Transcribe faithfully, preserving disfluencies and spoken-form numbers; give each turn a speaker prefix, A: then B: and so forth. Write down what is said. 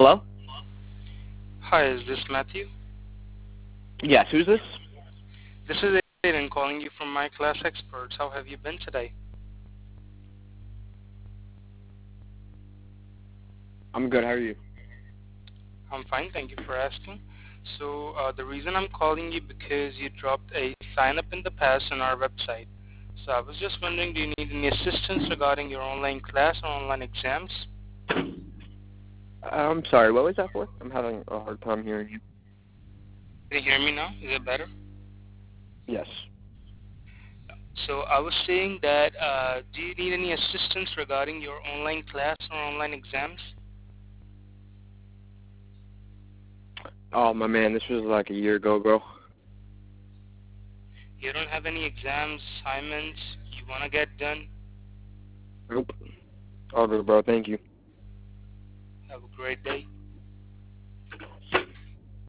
A: Hello?
B: Hi, is this Matthew?
A: Yes, who's this?
B: This is Aiden calling you from My Class Experts. How have you been today?
A: I'm good, how are you?
B: I'm fine, thank you for asking. So, uh, the reason I'm calling you because you dropped a sign up in the past on our website. So, I was just wondering, do you need any assistance regarding your online class or online exams?
A: I'm sorry, what was that for? I'm having a hard time hearing you.
B: Can you hear me now? Is it better?
A: Yes.
B: So, I was saying that, uh, do you need any assistance regarding your online class or online exams?
A: Oh, my man, this was like a year ago, bro.
B: You don't have any exams, assignments you want to get done?
A: Nope. All good, bro, thank you.
B: Have a great day.